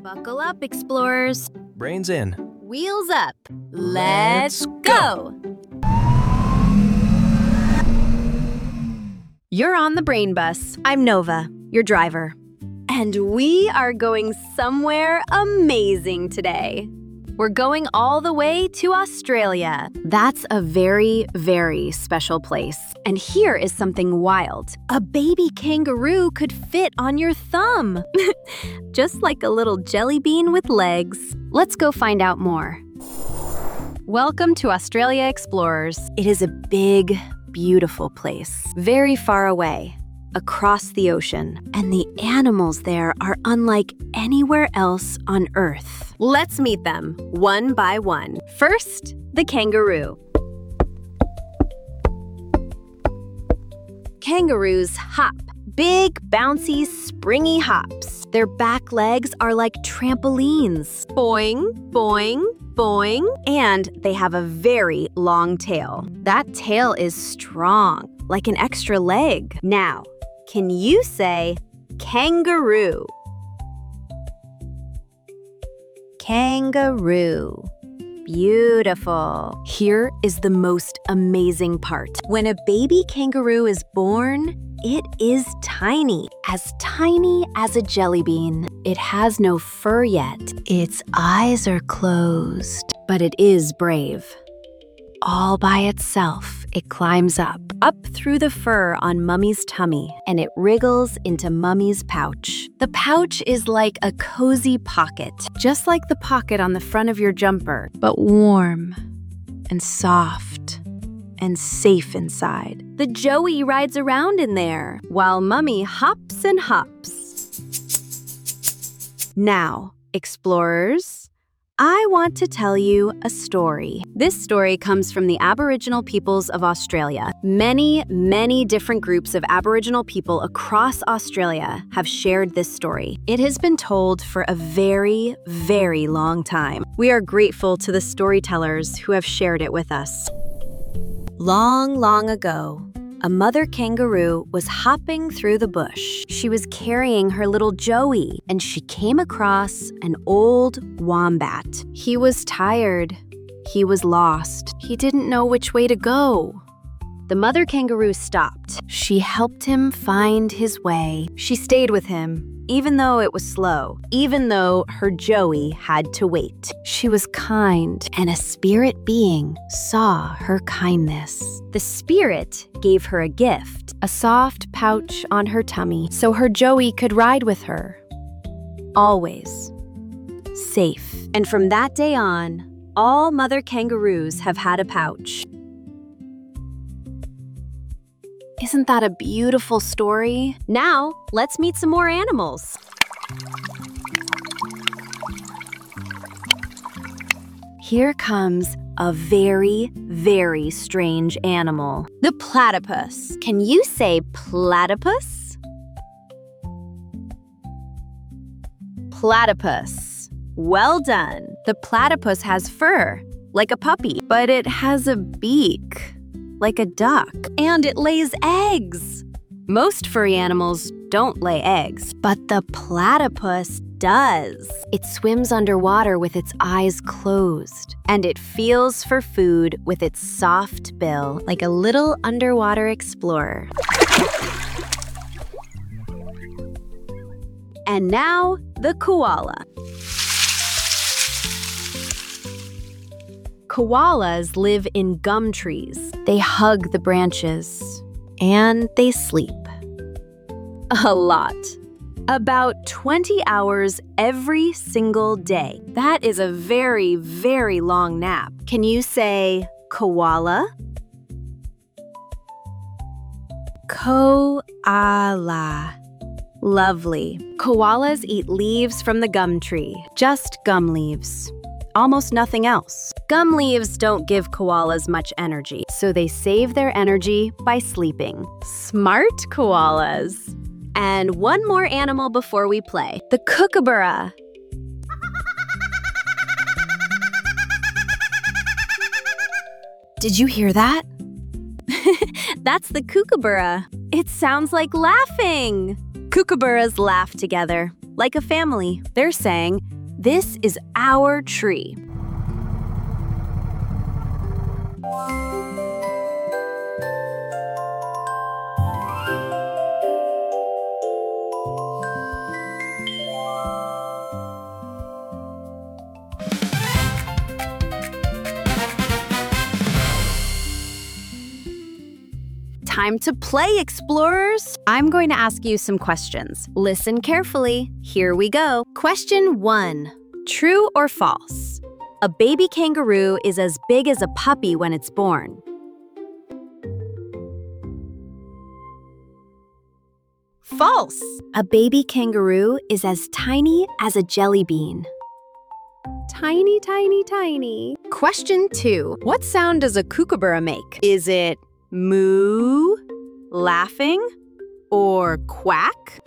Buckle up, explorers. Brains in. Wheels up. Let's go! You're on the Brain Bus. I'm Nova, your driver. And we are going somewhere amazing today. We're going all the way to Australia. That's a very, very special place. And here is something wild. A baby kangaroo could fit on your thumb. Just like a little jelly bean with legs. Let's go find out more. Welcome to Australia Explorers. It is a big, beautiful place, very far away, across the ocean. And the animals there are unlike anywhere else on Earth. Let's meet them, one by one. First, the kangaroo. Kangaroos hop. Big, bouncy, springy hops. Their back legs are like trampolines. Boing, boing, boing. And they have a very long tail. That tail is strong, like an extra leg. Now, can you say kangaroo? Kangaroo. Beautiful. Here is the most amazing part. When a baby kangaroo is born, it is tiny as a jelly bean. It has no fur yet. Its eyes are closed, but it is brave. All by itself, it climbs up through the fur on Mummy's tummy, and it wriggles into Mummy's pouch. The pouch is like a cozy pocket, just like the pocket on the front of your jumper, but warm and soft and safe inside. The Joey rides around in there, while Mummy hops and hops. Now, explorers, I want to tell you a story. This story comes from the Aboriginal peoples of Australia. Many, many different groups of Aboriginal people across Australia have shared this story. It has been told for a very, very long time. We are grateful to the storytellers who have shared it with us. Long, long ago, a mother kangaroo was hopping through the bush. She was carrying her little Joey, and she came across an old wombat. He was tired. He was lost. He didn't know which way to go. The mother kangaroo stopped. She helped him find his way. She stayed with him, even though it was slow, even though her Joey had to wait. She was kind, and a spirit being saw her kindness. The spirit gave her a gift, a soft pouch on her tummy, so her Joey could ride with her. Always. Safe. And from that day on, all mother kangaroos have had a pouch. Isn't that a beautiful story? Now, let's meet some more animals. Here comes a very, very strange animal. The platypus. Can you say platypus? Platypus. Well done. The platypus has fur, like a puppy, but it has a beak, like a duck, and it lays eggs. Most furry animals don't lay eggs, but the platypus does. It swims underwater with its eyes closed, and it feels for food with its soft bill, like a little underwater explorer. And now, the koala. Koalas live in gum trees. They hug the branches, and they sleep. A lot. About 20 hours every single day. That is a very, very long nap. Can you say koala? Koala. Lovely. Koalas eat leaves from the gum tree, just gum leaves. Almost nothing else. Gum leaves don't give koalas much energy, so they save their energy by sleeping. Smart koalas. And one more animal before we play. The kookaburra. Did you hear that? That's the kookaburra. It sounds like laughing. Kookaburras laugh together, like a family. They're saying, This is our tree. Time to play, explorers! I'm going to ask you some questions. Listen carefully. Here we go. Question 1. True or false? A baby kangaroo is as big as a puppy when it's born. False! A baby kangaroo is as tiny as a jelly bean. Tiny, tiny, tiny. Question 2. What sound does a kookaburra make? Is it moo, laughing, or quack?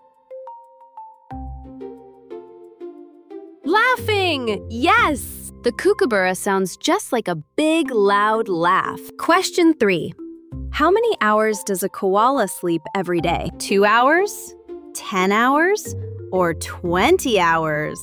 Laughing! Yes! The kookaburra sounds just like a big, loud laugh. Question 3. How many hours does a koala sleep every day? 2 hours, 10 hours, or 20 hours?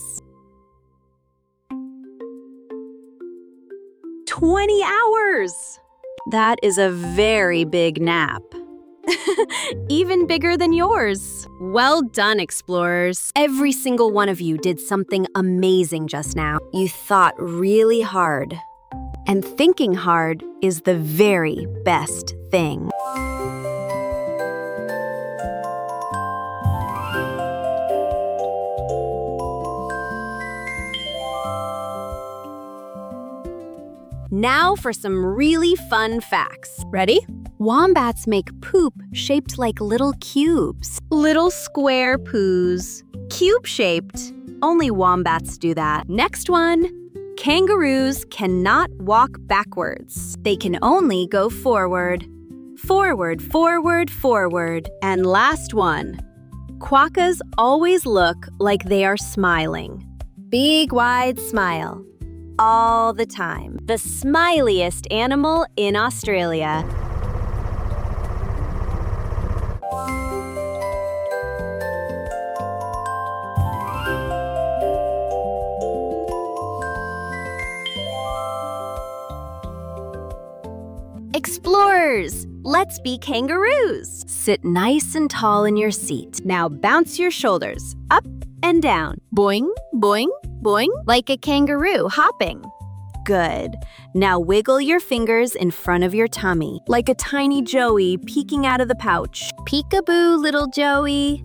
20 hours! That is a very big nap. Even bigger than yours. Well done, explorers. Every single one of you did something amazing just now. You thought really hard. And thinking hard is the very best thing. Now for some really fun facts. Ready? Wombats make poop shaped like little cubes. Little square poos. Cube-shaped. Only wombats do that. Next one. Kangaroos cannot walk backwards. They can only go forward. Forward, forward, forward. And last one. Quokkas always look like they are smiling. Big, wide smile. All the time. The smiliest animal in Australia. Explorers, let's be kangaroos. Sit nice and tall in your seat. Now bounce your shoulders up and down. Boing, boing, boing, like a kangaroo hopping. Good. Now wiggle your fingers in front of your tummy, like a tiny Joey peeking out of the pouch. Peekaboo, little Joey.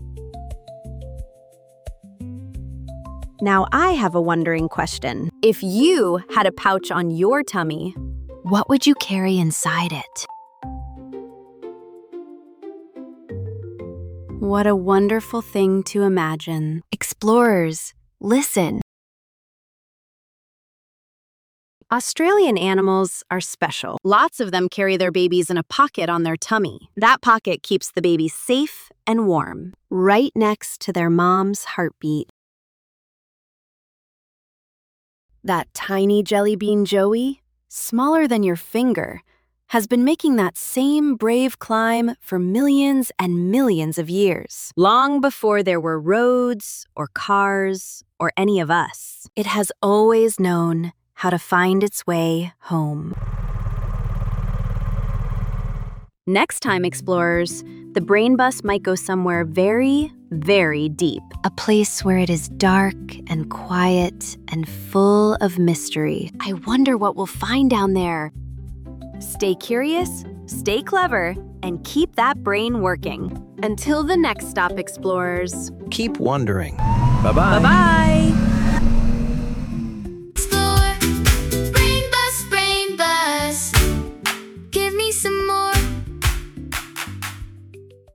Now I have a wondering question. If you had a pouch on your tummy, what would you carry inside it? What a wonderful thing to imagine. Explorers, listen. Australian animals are special. Lots of them carry their babies in a pocket on their tummy. That pocket keeps the baby safe and warm, right next to their mom's heartbeat. That tiny jelly bean Joey, smaller than your finger, has been making that same brave climb for millions and millions of years. Long before there were roads or cars or any of us, it has always known how to find its way home. Next time, explorers, the brain bus might go somewhere very, very deep. A place where it is dark and quiet and full of mystery. I wonder what we'll find down there. Stay curious, stay clever, and keep that brain working. Until the next stop, explorers. Keep wondering. Bye-bye. Bye-bye.